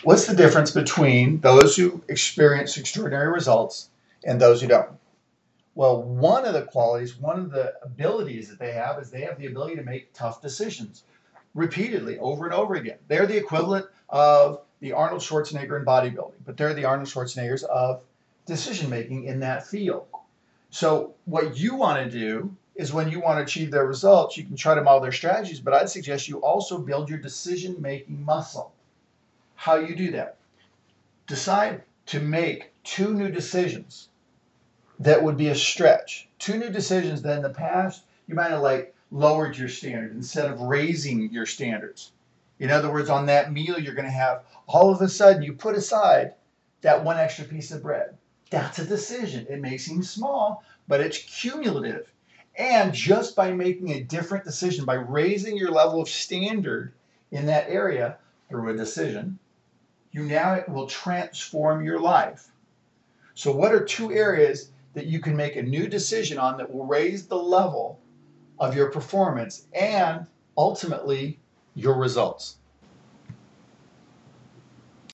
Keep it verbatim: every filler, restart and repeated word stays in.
What's the difference between those who experience extraordinary results and those who don't? Well, one of the qualities, one of the abilities that they have is they have the ability to make tough decisions repeatedly, over and over again. They're the equivalent of the Arnold Schwarzenegger in bodybuilding, but they're the Arnold Schwarzeneggers of decision making in that field. So what you want to do is when you want to achieve their results, you can try to model their strategies, but I'd suggest you also build your decision making muscle. How you do that? Decide to make two new decisions that would be a stretch. Two new decisions that in the past you might have like lowered your standards instead of raising your standards. In other words, on that meal you're going to have, all of a sudden you put aside that one extra piece of bread. That's a decision. It may seem small, but it's cumulative. And just by making a different decision, by raising your level of standard in that area through a decision, you now will transform your life. So what are two areas that you can make a new decision on that will raise the level of your performance and ultimately your results?